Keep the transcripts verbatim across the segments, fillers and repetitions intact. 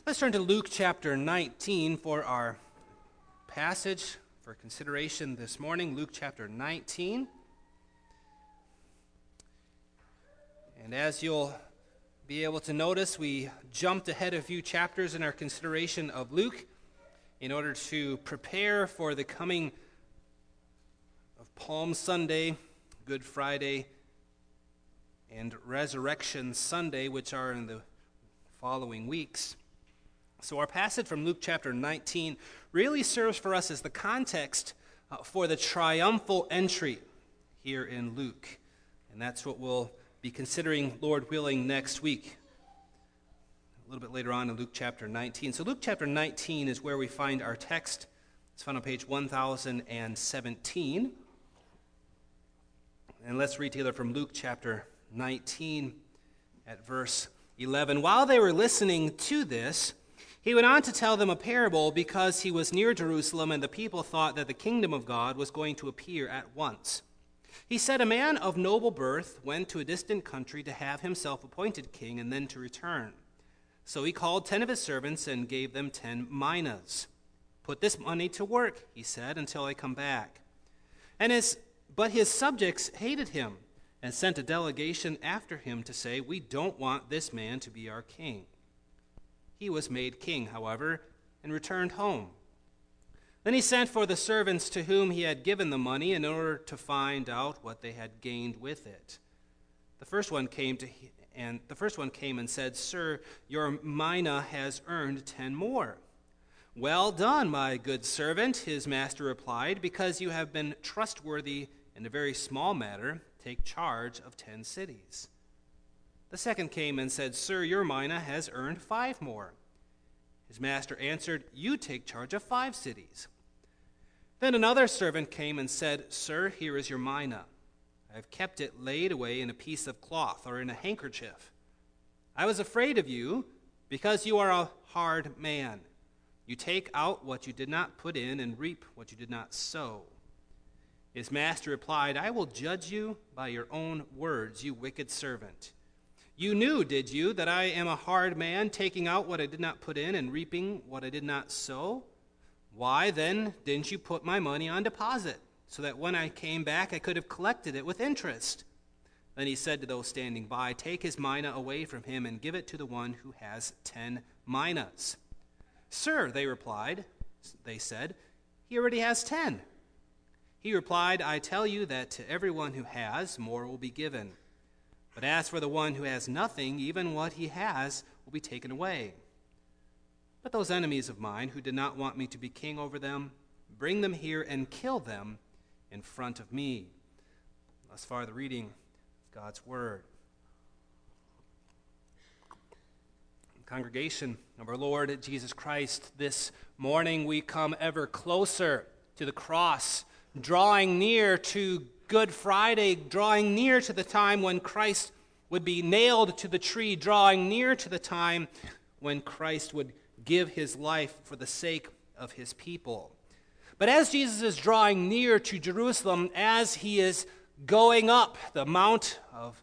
Let's turn to Luke chapter nineteen for our passage for consideration this morning. Luke chapter nineteen. And as you'll be able to notice, we jumped ahead a few chapters in our consideration of Luke in order to prepare for the coming of Palm Sunday, Good Friday, and Resurrection Sunday, which are in the following weeks. So our passage from Luke chapter nineteen really serves for us as the context uh, for the triumphal entry here in Luke. And that's what we'll be considering, Lord willing, next week, a little bit later on in Luke chapter nineteen. So Luke chapter nineteen is where we find our text. It's found on page one thousand seventeen. And let's read together from Luke chapter nineteen at verse eleven. While they were listening to this, he went on to tell them a parable because he was near Jerusalem and the people thought that the kingdom of God was going to appear at once. He said, "A man of noble birth went to a distant country to have himself appointed king and then to return. So he called ten of his servants and gave them ten minas. 'Put this money to work,' he said, 'until I come back.' And his, but his subjects hated him and sent a delegation after him to say, 'We don't want this man to be our king.' He was made king, however, and returned home. Then he sent for the servants to whom he had given the money in order to find out what they had gained with it. The first one came to and the first one came and said, 'Sir, your mina has earned ten more.' 'Well done, my good servant,' his master replied, 'because you have been trustworthy in a very small matter. Take charge of ten cities.' The second came and said, 'Sir, your mina has earned five more.' His master answered, 'You take charge of five cities.' Then another servant came and said, 'Sir, here is your mina. I have kept it laid away in a piece of cloth or in a handkerchief. I was afraid of you because you are a hard man. You take out what you did not put in and reap what you did not sow.' His master replied, 'I will judge you by your own words, you wicked servant. You knew, did you, that I am a hard man, taking out what I did not put in and reaping what I did not sow? Why, then, didn't you put my money on deposit, so that when I came back I could have collected it with interest?' Then he said to those standing by, 'Take his mina away from him and give it to the one who has ten minas.' 'Sir,' they replied, they said, 'he already has ten.' He replied, 'I tell you that to everyone who has, more will be given. But as for the one who has nothing, even what he has will be taken away. But those enemies of mine who did not want me to be king over them, bring them here and kill them in front of me.'" Thus far the reading of God's word. Congregation of our Lord Jesus Christ, this morning we come ever closer to the cross, drawing near to Good Friday, drawing near to the time when Christ would be nailed to the tree, drawing near to the time when Christ would give his life for the sake of his people. But as Jesus is drawing near to Jerusalem, as he is going up the mount of,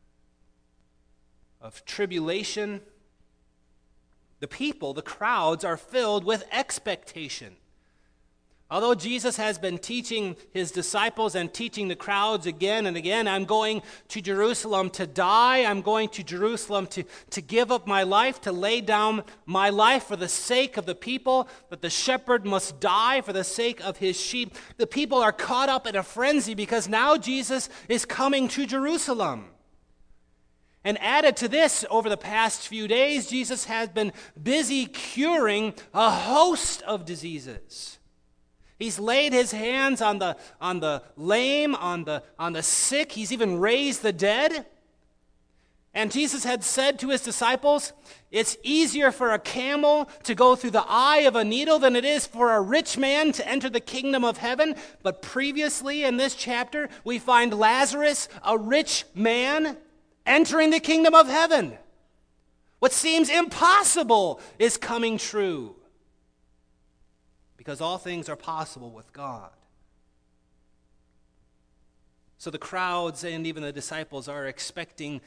of tribulation, the people, the crowds, are filled with expectation. Although Jesus has been teaching his disciples and teaching the crowds again and again, "I'm going to Jerusalem to die. I'm going to Jerusalem to, to give up my life, to lay down my life for the sake of the people, that the shepherd must die for the sake of his sheep." The people are caught up in a frenzy because now Jesus is coming to Jerusalem. And added to this, over the past few days, Jesus has been busy curing a host of diseases. He's laid his hands on the, on the lame, on the, on the sick. He's even raised the dead. And Jesus had said to his disciples, "It's easier for a camel to go through the eye of a needle than it is for a rich man to enter the kingdom of heaven." But previously in this chapter, we find Lazarus, a rich man, entering the kingdom of heaven. What seems impossible is coming true, because all things are possible with God. So the crowds and even the disciples are expecting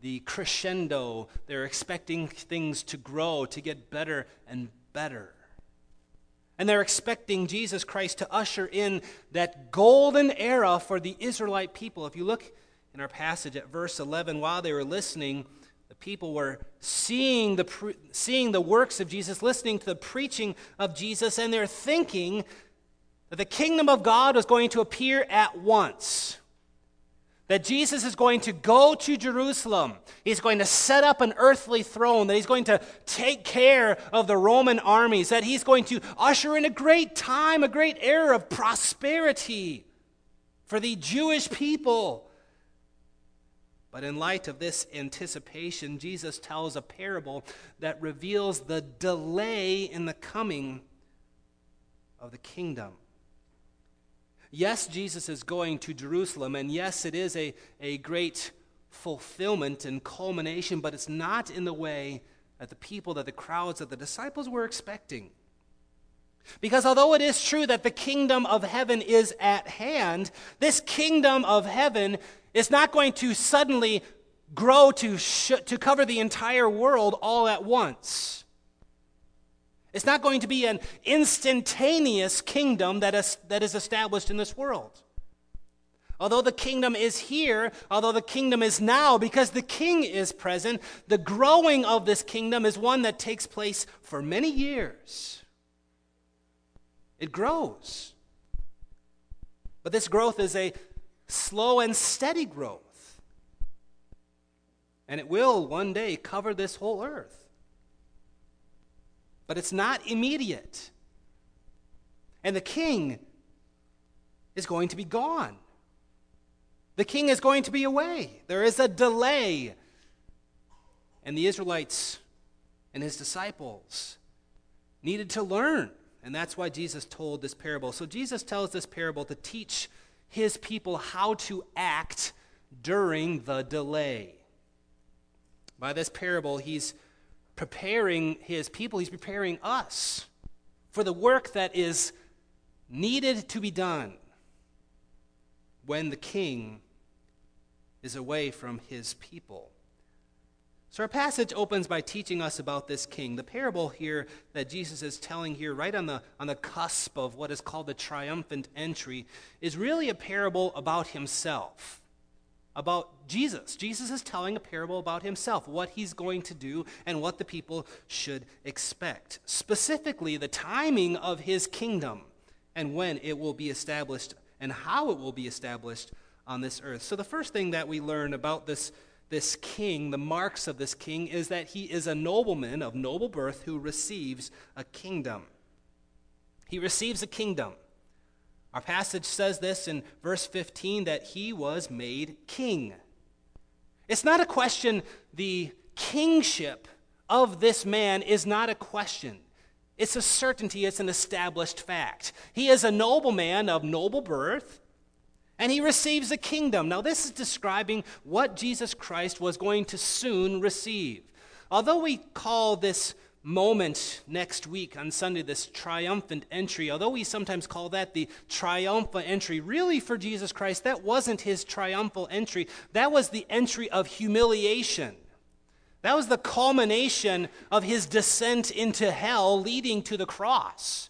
the crescendo. They're expecting things to grow, to get better and better. And they're expecting Jesus Christ to usher in that golden era for the Israelite people. If you look in our passage at verse eleven, while they were listening, the people were seeing the, pre- seeing the works of Jesus, listening to the preaching of Jesus, and they're thinking that the kingdom of God was going to appear at once. That Jesus is going to go to Jerusalem. He's going to set up an earthly throne. That he's going to take care of the Roman armies. That he's going to usher in a great time, a great era of prosperity for the Jewish people. But in light of this anticipation, Jesus tells a parable that reveals the delay in the coming of the kingdom. Yes, Jesus is going to Jerusalem, and yes, it is a, a great fulfillment and culmination, but it's not in the way that the people, that the crowds, that the disciples were expecting. Because although it is true that the kingdom of heaven is at hand, this kingdom of heaven is not going to suddenly grow to, sh- to cover the entire world all at once. It's not going to be an instantaneous kingdom that is, that is established in this world. Although the kingdom is here, although the kingdom is now, because the king is present, the growing of this kingdom is one that takes place for many years. It grows. But this growth is a slow and steady growth. And it will one day cover this whole earth. But it's not immediate. And the king is going to be gone. The king is going to be away. There is a delay. And the Israelites and his disciples needed to learn. And that's why Jesus told this parable. So Jesus tells this parable to teach his people how to act during the delay. By this parable, he's preparing his people, he's preparing us for the work that is needed to be done when the king is away from his people. So our passage opens by teaching us about this king. The parable here that Jesus is telling here, right on the, on the cusp of what is called the triumphant entry, is really a parable about himself. About Jesus. Jesus is telling a parable about himself, what he's going to do and what the people should expect. Specifically, the timing of his kingdom and when it will be established and how it will be established on this earth. So the first thing that we learn about this, this king, the marks of this king, is that he is a nobleman of noble birth who receives a kingdom. He receives a kingdom. Our passage says this in verse fifteen, that he was made king. It's not a question, the kingship of this man is not a question. It's a certainty, it's an established fact. He is a nobleman of noble birth, and he receives a kingdom. Now this is describing what Jesus Christ was going to soon receive. Although we call this moment next week on Sunday, this triumphant entry, although we sometimes call that the triumphal entry, really for Jesus Christ, that wasn't his triumphal entry. That was the entry of humiliation. That was the culmination of his descent into hell leading to the cross.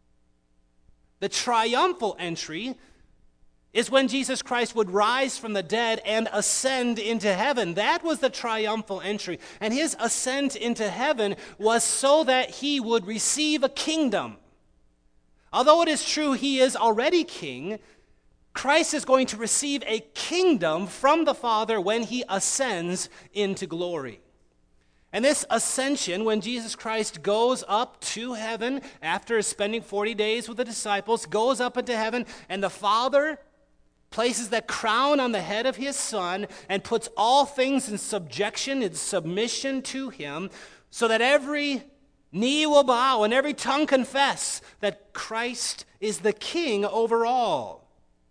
The triumphal entry is when Jesus Christ would rise from the dead and ascend into heaven. That was the triumphal entry. And his ascent into heaven was so that he would receive a kingdom. Although it is true he is already king, Christ is going to receive a kingdom from the Father when he ascends into glory. And this ascension, when Jesus Christ goes up to heaven after spending forty days with the disciples, goes up into heaven, and the Father places that crown on the head of his Son and puts all things in subjection and submission to him, so that every knee will bow and every tongue confess that Christ is the king over all.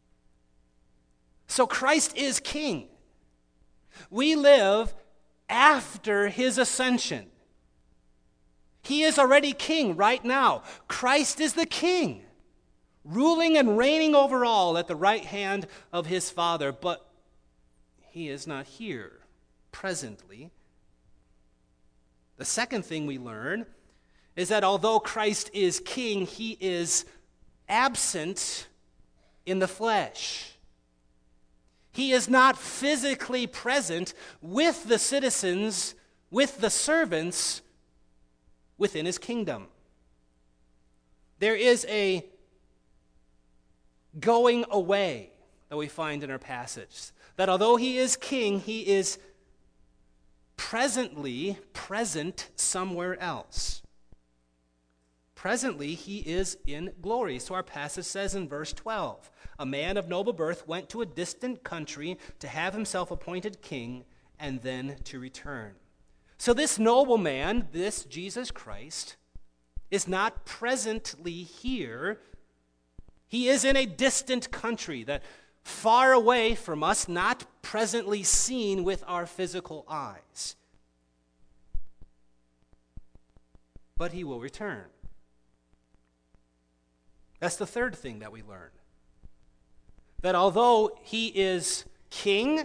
So Christ is king. We live after his ascension. He is already king right now. Christ is the king, ruling and reigning over all at the right hand of his Father, but he is not here presently. The second thing we learn is that although Christ is king, he is absent in the flesh. He is not physically present with the citizens, with the servants within his kingdom. There is a going away that we find in our passage. That although he is king, he is presently present somewhere else. Presently, he is in glory. So our passage says in verse twelve, a man of noble birth went to a distant country to have himself appointed king and then to return. So this noble man, this Jesus Christ, is not presently here. He is in a distant country that far away from us, not presently seen with our physical eyes. But he will return. That's the third thing that we learn. That although he is king,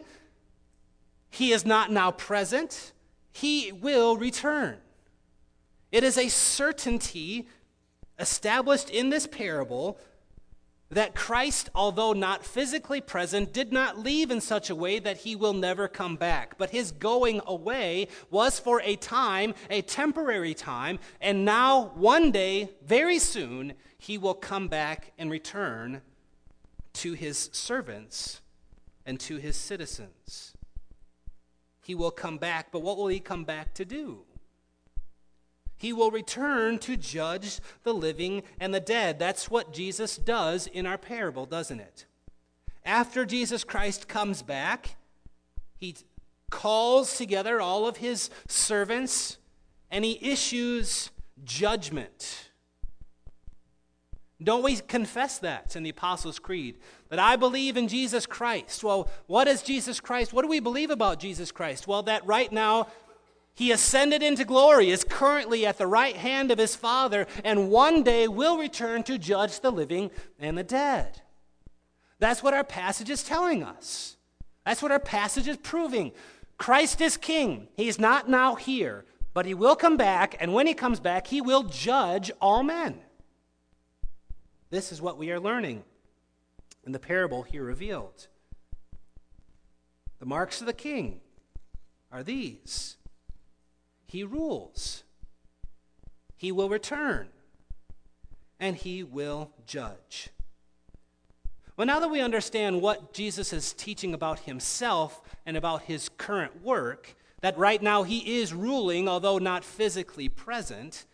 he is not now present, he will return. It is a certainty established in this parable that Christ, although not physically present, did not leave in such a way that he will never come back. But his going away was for a time, a temporary time, and now one day, very soon, he will come back and return to his servants and to his citizens. He will come back, but what will he come back to do? He will return to judge the living and the dead. That's what Jesus does in our parable, doesn't it? After Jesus Christ comes back, he calls together all of his servants and he issues judgment. Don't we confess that in the Apostles' Creed? That I believe in Jesus Christ. Well, what is Jesus Christ? What do we believe about Jesus Christ? Well, that right now he ascended into glory, is currently at the right hand of his Father, and one day will return to judge the living and the dead. That's what our passage is telling us. That's what our passage is proving. Christ is king. He is not now here, but he will come back, and when he comes back, he will judge all men. This is what we are learning in the parable here revealed. The marks of the king are these. He rules, he will return, and he will judge. Well, now that we understand what Jesus is teaching about himself and about his current work, that right now he is ruling, although not physically present,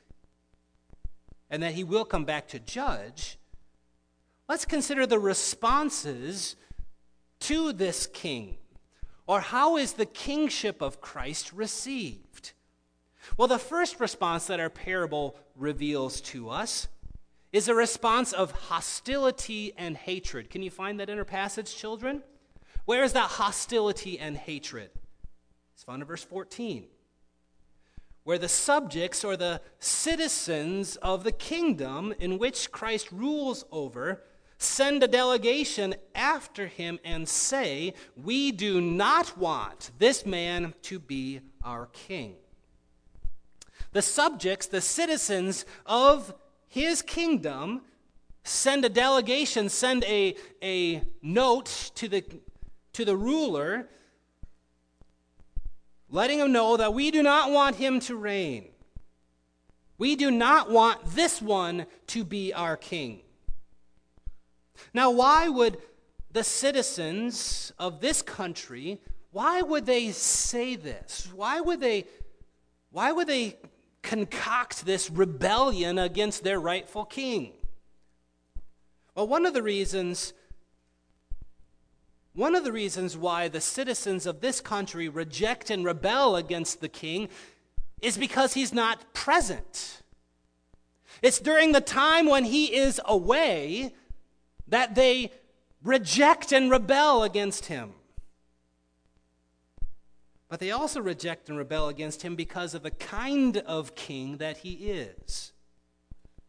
and that he will come back to judge, let's consider the responses to this king, or how is the kingship of Christ received? Well, the first response that our parable reveals to us is a response of hostility and hatred. Can you find that in our passage, children? Where is that hostility and hatred? It's found in verse fourteen, where the subjects or the citizens of the kingdom in which Christ rules over send a delegation after him and say, we do not want this man to be our king. The subjects, the citizens of his kingdom, send a delegation, send a, a note to the, to the ruler, letting him know that we do not want him to reign. We do not want this one to be our king. Now, why would the citizens of this country, why would they say this? Why would they, why would they concoct this rebellion against their rightful king? Well, one of the reasons one of the reasons why the citizens of this country reject and rebel against the king is because he's not present. It's during the time when he is away that they reject and rebel against him. But they also reject and rebel against him because of the kind of king that he is.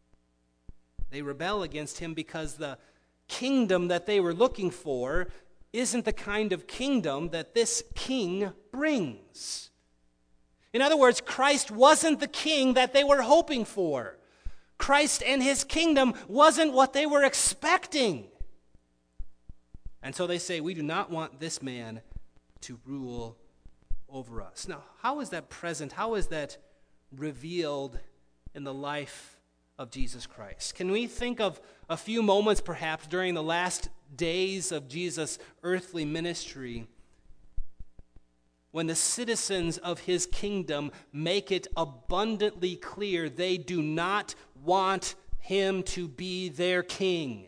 They rebel against him because the kingdom that they were looking for isn't the kind of kingdom that this king brings. In other words, Christ wasn't the king that they were hoping for. Christ and his kingdom wasn't what they were expecting. And so they say, we do not want this man to rule over us. Now, how is that present? How is that revealed in the life of Jesus Christ? Can we think of a few moments perhaps during the last days of Jesus' earthly ministry when the citizens of his kingdom make it abundantly clear they do not want him to be their king?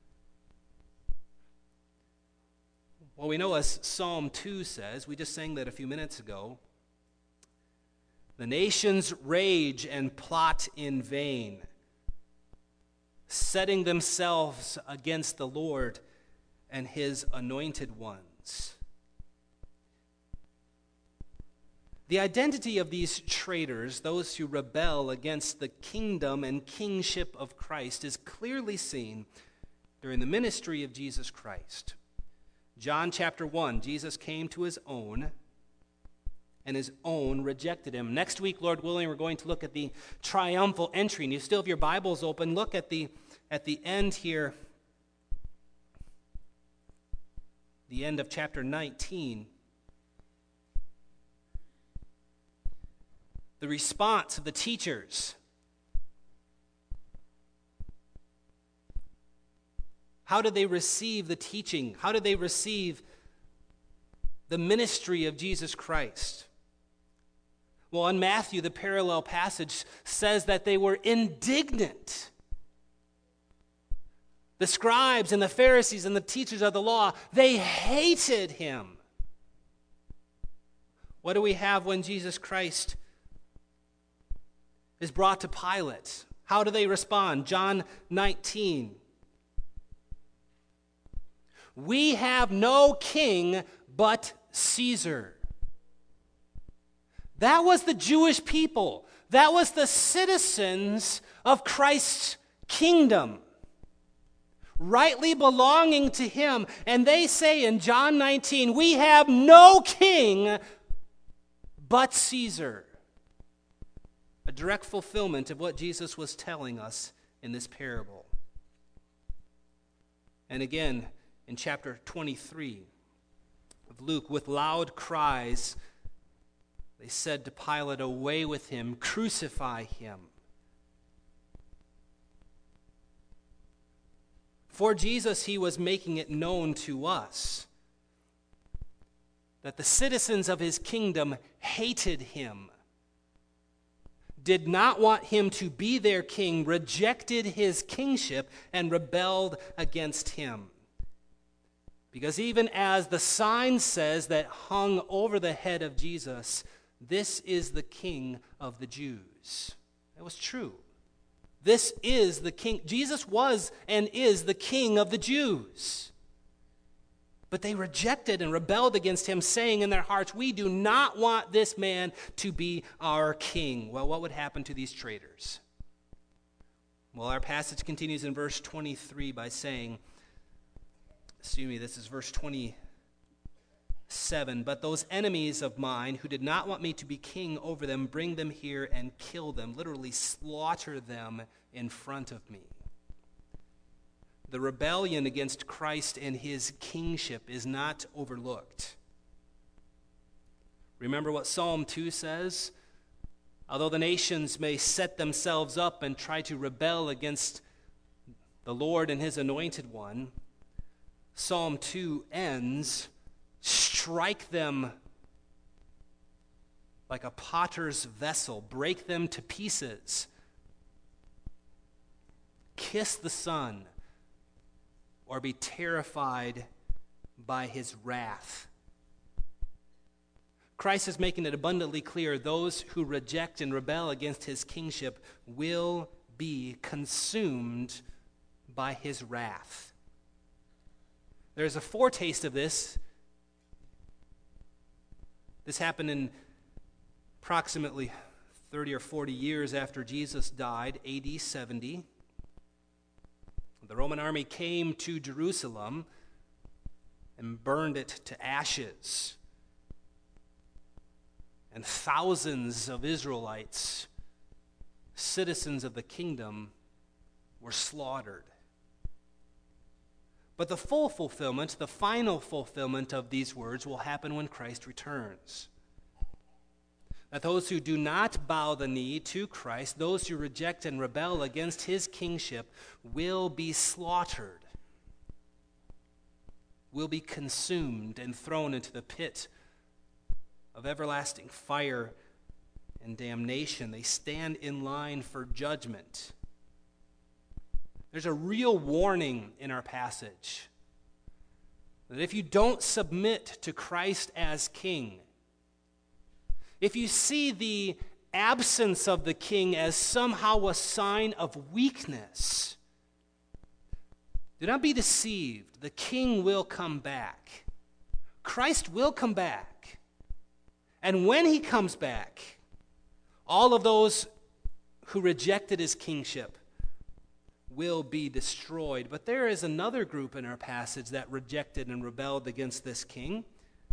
Well, we know, as Psalm two says, we just sang that a few minutes ago, the nations rage and plot in vain, setting themselves against the Lord and his anointed ones. The identity of these traitors, those who rebel against the kingdom and kingship of Christ, is clearly seen during the ministry of Jesus Christ. John chapter one, Jesus came to his own, and his own rejected him. Next week, Lord willing, we're going to look at the triumphal entry. And you still have your Bibles open. Look at the, at the end here, the end of chapter nineteen. The response of the teachers. How did they receive the teaching? How did they receive the ministry of Jesus Christ? Well, in Matthew, the parallel passage says that they were indignant. The scribes and the Pharisees and the teachers of the law, they hated him. What do we have when Jesus Christ is brought to Pilate? How do they respond? John nineteen. We have no king but Caesar. That was the Jewish people. That was the citizens of Christ's kingdom, rightly belonging to him. And they say in John nineteen, we have no king but Caesar. A direct fulfillment of what Jesus was telling us in this parable. And again, in chapter twenty-three of Luke, with loud cries, they said to Pilate, away with him, crucify him. For Jesus, he was making it known to us that the citizens of his kingdom hated him, did not want him to be their king, rejected his kingship, and rebelled against him. Because even as the sign says that hung over the head of Jesus, this is the King of the Jews. That was true. This is the King. Jesus was and is the King of the Jews. But they rejected and rebelled against him, saying in their hearts, we do not want this man to be our king. Well, what would happen to these traitors? Well, our passage continues in verse twenty-three by saying, excuse me, this is verse twenty-seven, but those enemies of mine who did not want me to be king over them, bring them here and kill them, literally slaughter them in front of me. The rebellion against Christ and his kingship is not overlooked. Remember what Psalm two says? Although the nations may set themselves up and try to rebel against the Lord and his anointed one, Psalm two ends, strike them like a potter's vessel, break them to pieces, kiss the Son, or be terrified by his wrath. Christ is making it abundantly clear those who reject and rebel against his kingship will be consumed by his wrath. There's a foretaste of this. This happened in approximately thirty or forty years after Jesus died, A D seventy. The Roman army came to Jerusalem, and burned it to ashes. And thousands of Israelites, citizens of the kingdom, were slaughtered. But the full fulfillment, the final fulfillment of these words will happen when Christ returns. That those who do not bow the knee to Christ, those who reject and rebel against his kingship, will be slaughtered, will be consumed and thrown into the pit of everlasting fire and damnation. They stand in line for judgment. There's a real warning in our passage that if you don't submit to Christ as king, if you see the absence of the king as somehow a sign of weakness, do not be deceived. The king will come back. Christ will come back. And when he comes back, all of those who rejected his kingship will be destroyed. But there is another group in our passage that rejected and rebelled against this king.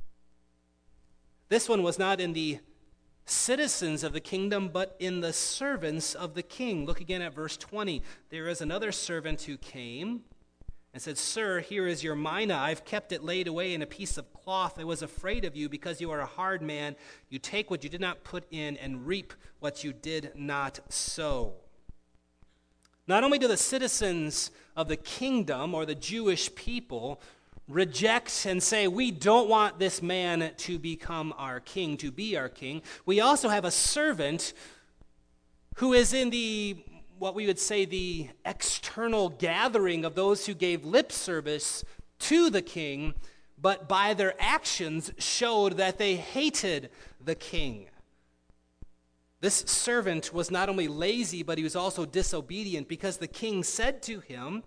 This one was not in the citizens of the kingdom, but in the servants of the king. Look again at verse twenty. There is another servant who came and said, "Sir, here is your mina. I've kept it laid away in a piece of cloth. I was afraid of you because you are a hard man. You take what you did not put in and reap what you did not sow." Not only do the citizens of the kingdom or the Jewish people reject and say, we don't want this man to become our king, to be our king, we also have a servant who is in the, what we would say, the external gathering of those who gave lip service to the king, but by their actions showed that they hated the king. This servant was not only lazy, but he was also disobedient, because the king said to him,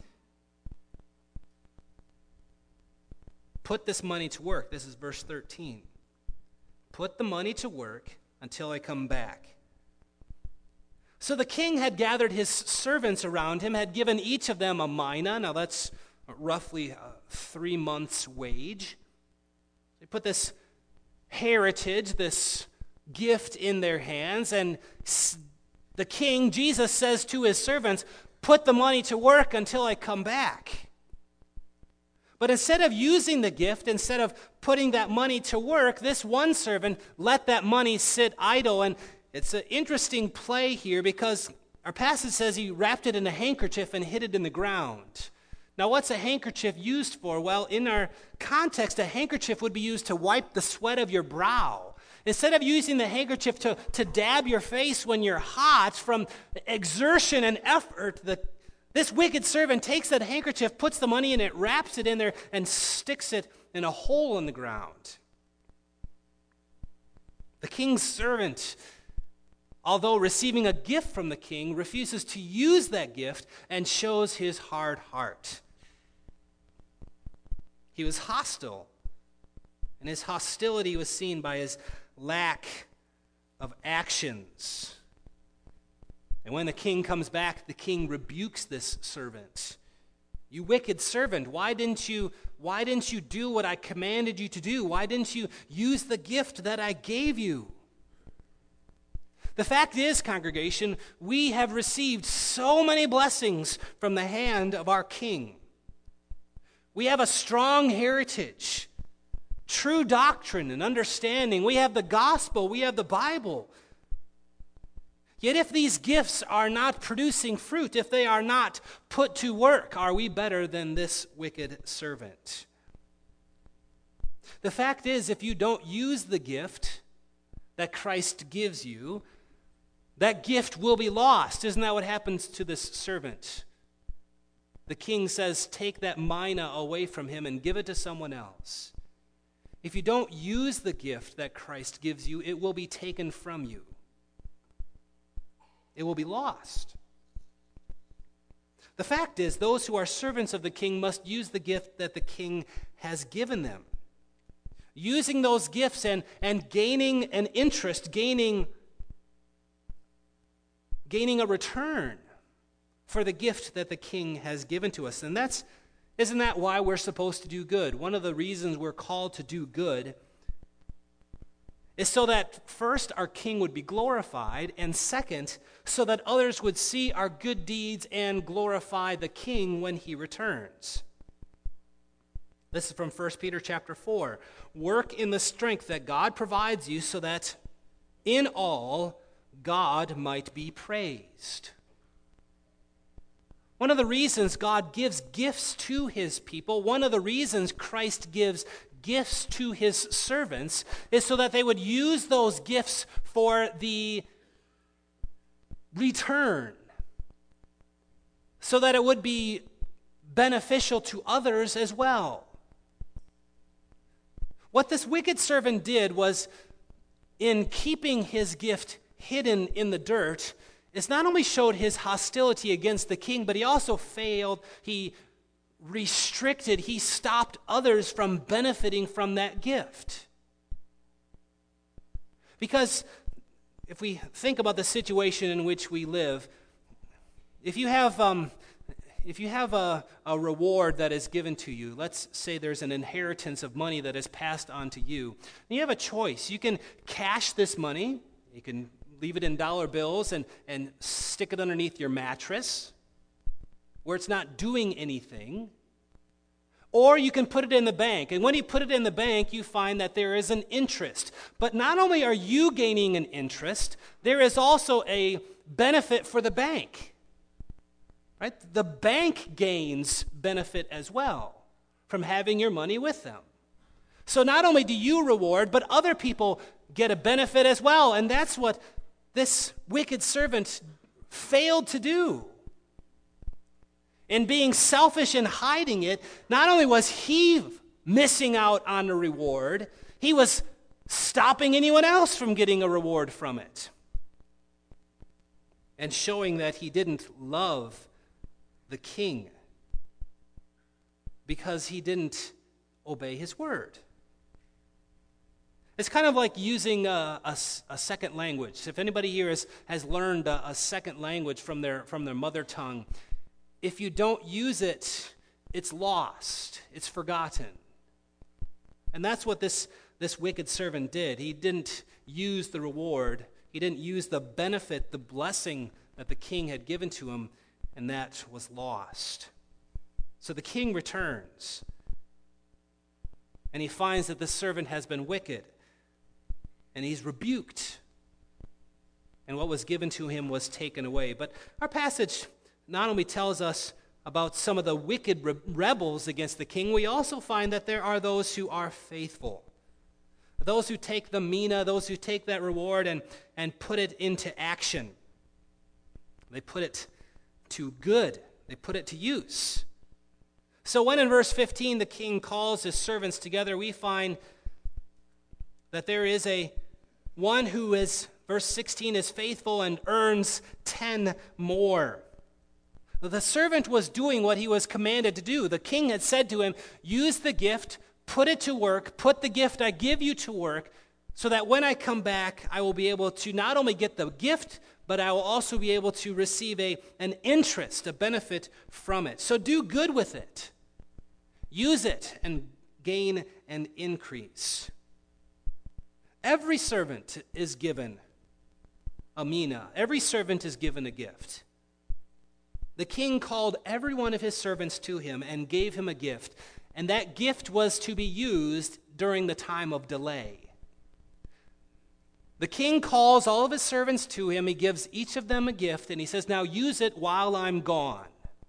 "Put this money to work." This is verse thirteen. "Put the money to work until I come back." So the king had gathered his servants around him, had given each of them a mina. Now that's roughly a three months' wage. They put this heritage, this gift in their hands, and the king, Jesus, says to his servants, "Put the money to work until I come back." But instead of using the gift, instead of putting that money to work, this one servant let that money sit idle. And it's an interesting play here, because our passage says he wrapped it in a handkerchief and hid it in the ground. Now, what's a handkerchief used for? Well, in our context, a handkerchief would be used to wipe the sweat of your brow. Instead of using the handkerchief to, to dab your face when you're hot from exertion and effort, the, this wicked servant takes that handkerchief, puts the money in it, wraps it in there, and sticks it in a hole in the ground. The king's servant, although receiving a gift from the king, refuses to use that gift and shows his hard heart. He was hostile, and his hostility was seen by his lack of actions. And when the king comes back, the king rebukes this servant. "You wicked servant, why didn't you, why didn't you do what I commanded you to do? Why didn't you use the gift that I gave you?" The fact is, congregation, we have received so many blessings from the hand of our king. We have a strong heritage, true doctrine and understanding. We have the gospel. We have the Bible. Yet if these gifts are not producing fruit, if they are not put to work, are we better than this wicked servant? The fact is, if you don't use the gift that Christ gives you, that gift will be lost. Isn't that what happens to this servant? The king says, take that mina away from him and give it to someone else. If you don't use the gift that Christ gives you, it will be taken from you. It will be lost. The fact is, those who are servants of the king must use the gift that the king has given them. Using those gifts and, and gaining an interest, gaining, gaining a return for the gift that the king has given to us. And that's Isn't that why we're supposed to do good? One of the reasons we're called to do good is so that first our King would be glorified, and second, so that others would see our good deeds and glorify the King when he returns. This is from First Peter chapter four. Work in the strength that God provides you so that in all God might be praised. One of the reasons God gives gifts to his people, one of the reasons Christ gives gifts to his servants, is so that they would use those gifts for the return, so that it would be beneficial to others as well. What this wicked servant did was, in keeping his gift hidden in the dirt, is not only showed his hostility against the king, but he also failed, he restricted, he stopped others from benefiting from that gift. Because if we think about the situation in which we live, if you have um, if you have a, a reward that is given to you, let's say there's an inheritance of money that is passed on to you, and you have a choice. You can cash this money, you can leave it in dollar bills and, and stick it underneath your mattress where it's not doing anything. Or you can put it in the bank. And when you put it in the bank, you find that there is an interest. But not only are you gaining an interest, there is also a benefit for the bank. Right? The bank gains benefit as well from having your money with them. So not only do you reward, but other people get a benefit as well. And that's what this wicked servant failed to do. In being selfish and hiding it, not only was he missing out on the reward, he was stopping anyone else from getting a reward from it. And showing that he didn't love the king because he didn't obey his word. It's kind of like using a, a, a second language. If anybody here has, has learned a, a second language from their, from their mother tongue, if you don't use it, it's lost. It's forgotten. And that's what this, this wicked servant did. He didn't use the reward. He didn't use the benefit, the blessing that the king had given to him, and that was lost. So the king returns, and he finds that the servant has been wicked, and he's rebuked, and what was given to him was taken away. But our passage not only tells us about some of the wicked re- rebels against the king, we also find that there are those who are faithful. Those who take the mina, those who take that reward and, and put it into action. They put it to good. They put it to use. So when in verse fifteen the king calls his servants together, we find that there is a one who is, verse sixteen, is faithful and earns ten more. The servant was doing what he was commanded to do. The king had said to him, use the gift, put it to work, put the gift I give you to work, so that when I come back, I will be able to not only get the gift, but I will also be able to receive a, an interest, a benefit from it. So do good with it. Use it and gain an increase. Every servant is given a mina. Every servant is given a gift. The king called every one of his servants to him and gave him a gift, and that gift was to be used during the time of delay. The king calls all of his servants to him. He gives each of them a gift, and he says, now use it while I'm gone.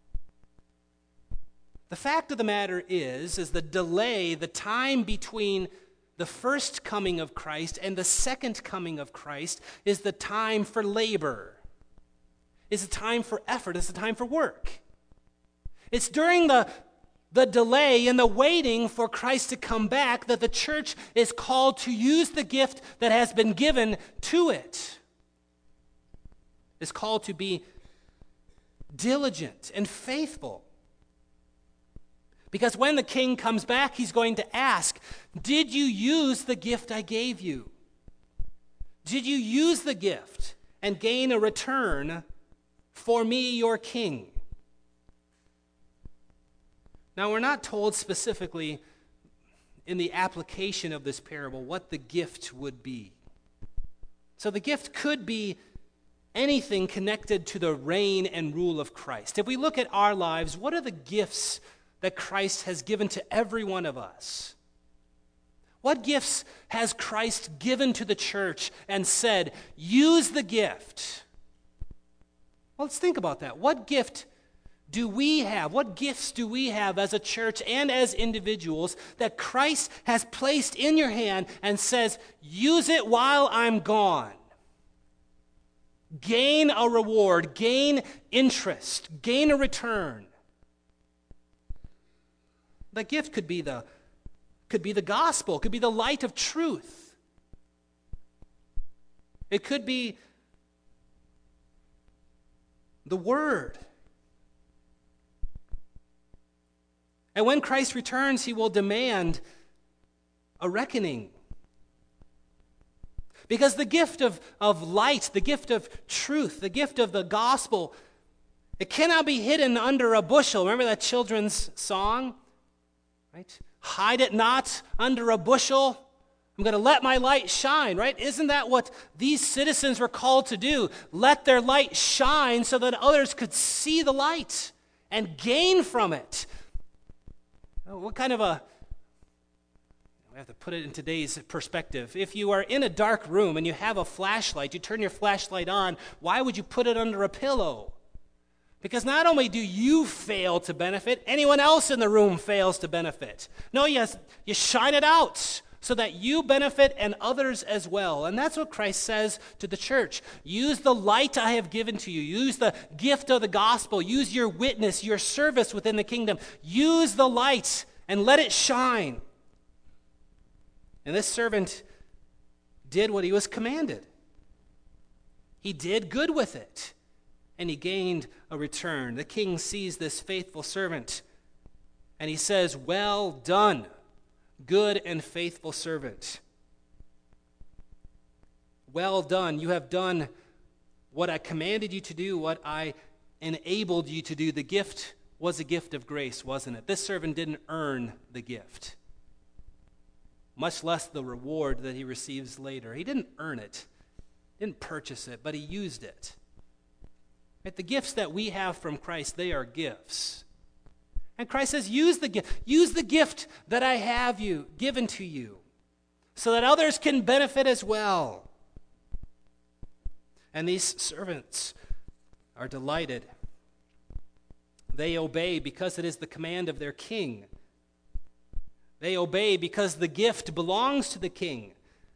The fact of the matter is, is the delay, the time between the first coming of Christ and the second coming of Christ is the time for labor. It's a time for effort. It's a time for work. It's during the, the delay and the waiting for Christ to come back that the church is called to use the gift that has been given to it. It's called to be diligent and faithful. Because when the king comes back, he's going to ask, did you use the gift I gave you? Did you use the gift and gain a return for me, your king? Now, we're not told specifically in the application of this parable what the gift would be. So the gift could be anything connected to the reign and rule of Christ. If we look at our lives, what are the gifts that Christ has given to every one of us? What gifts has Christ given to the church and said, use the gift? Well, let's think about that. What gift do we have? What gifts do we have as a church and as individuals that Christ has placed in your hand and says, use it while I'm gone? Gain a reward, gain interest, gain a return. That gift could be the, could be the gospel, could be the light of truth. It could be the word. And when Christ returns, he will demand a reckoning. Because the gift of, of light, the gift of truth, the gift of the gospel, it cannot be hidden under a bushel. Remember that children's song? Right? Hide it not under a bushel. I'm going to let my light shine, right? Isn't that what these citizens were called to do? Let their light shine so that others could see the light and gain from it. What kind of a, we have to put it in today's perspective. If you are in a dark room and you have a flashlight, you turn your flashlight on, why would you put it under a pillow? Because not only do you fail to benefit, anyone else in the room fails to benefit. No, yes, you shine it out so that you benefit and others as well. And that's what Christ says to the church. Use the light I have given to you. Use the gift of the gospel. Use your witness, your service within the kingdom. Use the light and let it shine. And this servant did what he was commanded. He did good with it, and he gained a return. The king sees this faithful servant, and he says, well done, good and faithful servant. Well done. You have done what I commanded you to do, what I enabled you to do. The gift was a gift of grace, wasn't it? This servant didn't earn the gift, much less the reward that he receives later. He didn't earn it, didn't purchase it, but he used it. Right? The gifts that we have from Christ, they are gifts. And Christ says, use the gift. Use the gift that I have you, given to you, so that others can benefit as well. And these servants are delighted. They obey because it is the command of their king. They obey because the gift belongs to the king.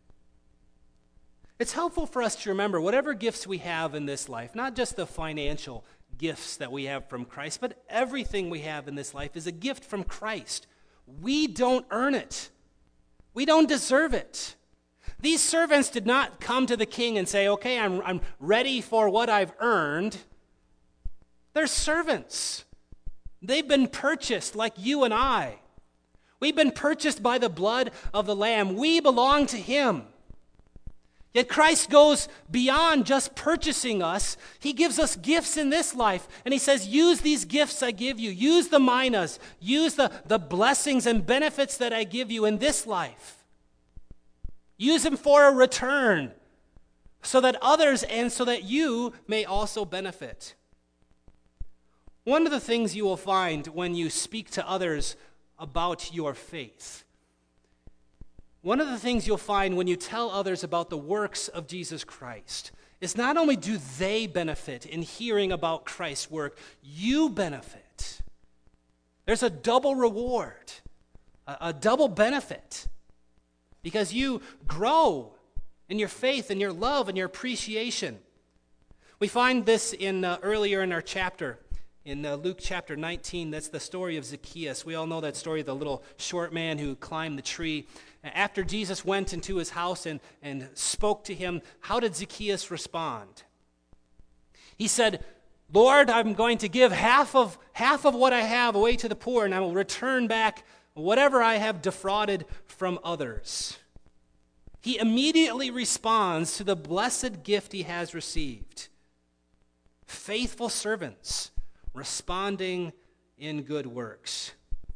It's helpful for us to remember whatever gifts we have in this life, not just the financial gifts that we have from Christ, but everything we have in this life is a gift from Christ. We don't earn it. We don't deserve it. These servants did not come to the king and say, okay, I'm, I'm ready for what I've earned. They're servants. They've been purchased like you and I. We've been purchased by the blood of the Lamb. We belong to him. Yet Christ goes beyond just purchasing us. He gives us gifts in this life. And he says, use these gifts I give you. Use the minas. Use the, the blessings and benefits that I give you in this life. Use them for a return so that others and so that you may also benefit. One of the things you will find when you speak to others about your faith, one of the things you'll find when you tell others about the works of Jesus Christ is not only do they benefit in hearing about Christ's work, you benefit. There's a double reward, a, a double benefit, because you grow in your faith and your love and your appreciation. We find this in uh, earlier in our chapter. In uh, Luke chapter nineteen, that's the story of Zacchaeus. We all know that story, the little short man who climbed the tree. After Jesus went into his house and, and spoke to him, how did Zacchaeus respond? He said, Lord, I'm going to give half of, half of what I have away to the poor, and I will return back whatever I have defrauded from others. He immediately responds to the blessed gift he has received. Faithful servants responding in good works.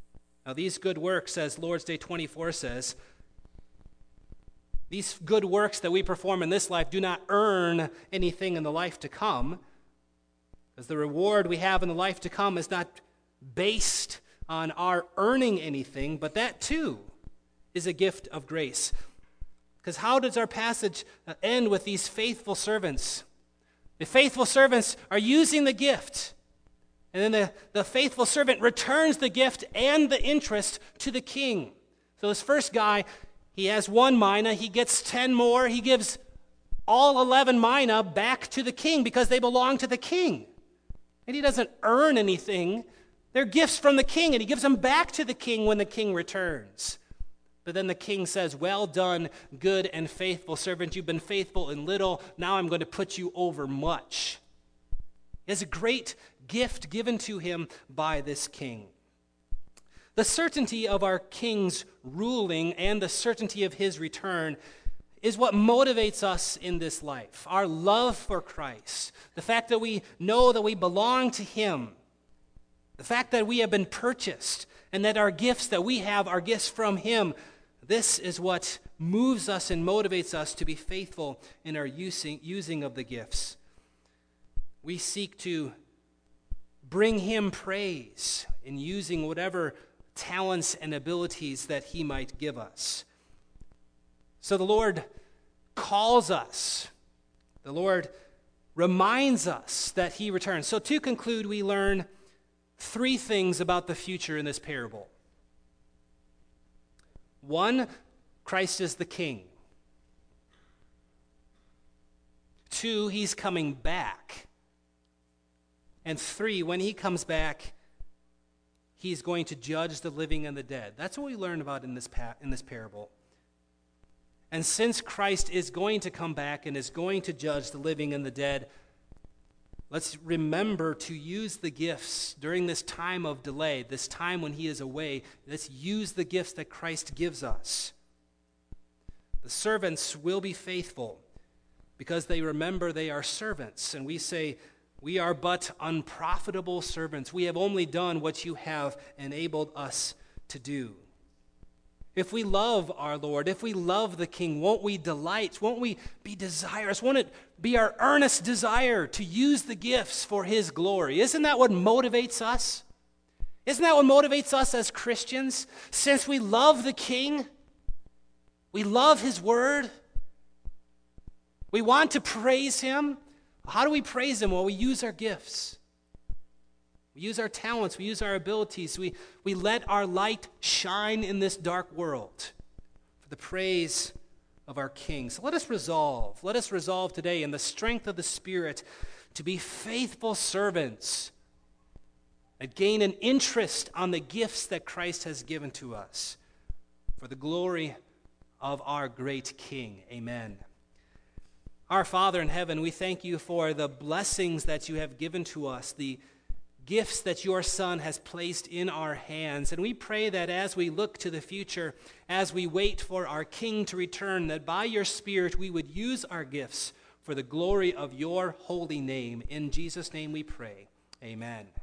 Now, these good works, as Lord's Day twenty-four says, these good works that we perform in this life do not earn anything in the life to come, because the reward we have in the life to come is not based on our earning anything, but that too is a gift of grace. Because how does our passage end with these faithful servants? The faithful servants are using the gift, and then the, the faithful servant returns the gift and the interest to the king. So this first guy, he has one mina, he gets ten more, he gives all eleven mina back to the king because they belong to the king. And he doesn't earn anything. They're gifts from the king, and he gives them back to the king when the king returns. But then the king says, well done, good and faithful servant. You've been faithful in little. Now I'm going to put you over much. He has a great gift given to him by this king. The certainty of our king's ruling and the certainty of his return is what motivates us in this life. Our love for Christ, the fact that we know that we belong to him, the fact that we have been purchased and that our gifts that we have are gifts from him. This is what moves us and motivates us to be faithful in our using, using of the gifts. We seek to bring him praise in using whatever talents and abilities that he might give us. So the Lord calls us. The Lord reminds us that he returns. So to conclude, we learn three things about the future in this parable. One, Christ is the king. Two, he's coming back. And three, when he comes back, he's going to judge the living and the dead. That's what we learn about in this pa- in this parable. And since Christ is going to come back and is going to judge the living and the dead, let's remember to use the gifts during this time of delay, this time when he is away. Let's use the gifts that Christ gives us. The servants will be faithful because they remember they are servants. And we say, we are but unprofitable servants. We have only done what you have enabled us to do. If we love our Lord, if we love the King, won't we delight? Won't we be desirous? Won't it be our earnest desire to use the gifts for his glory? Isn't that what motivates us? Isn't that what motivates us as Christians? Since we love the King, we love his word, we want to praise him. How do we praise him? Well, we use our gifts. We use our talents, we use our abilities, we, we let our light shine in this dark world for the praise of our King. So let us resolve, let us resolve today in the strength of the Spirit to be faithful servants and gain an interest on the gifts that Christ has given to us for the glory of our great King. Amen. Our Father in heaven, we thank you for the blessings that you have given to us, the gifts that your Son has placed in our hands. And we pray that as we look to the future, as we wait for our King to return, that by your Spirit we would use our gifts for the glory of your holy name. In Jesus' name we pray. Amen.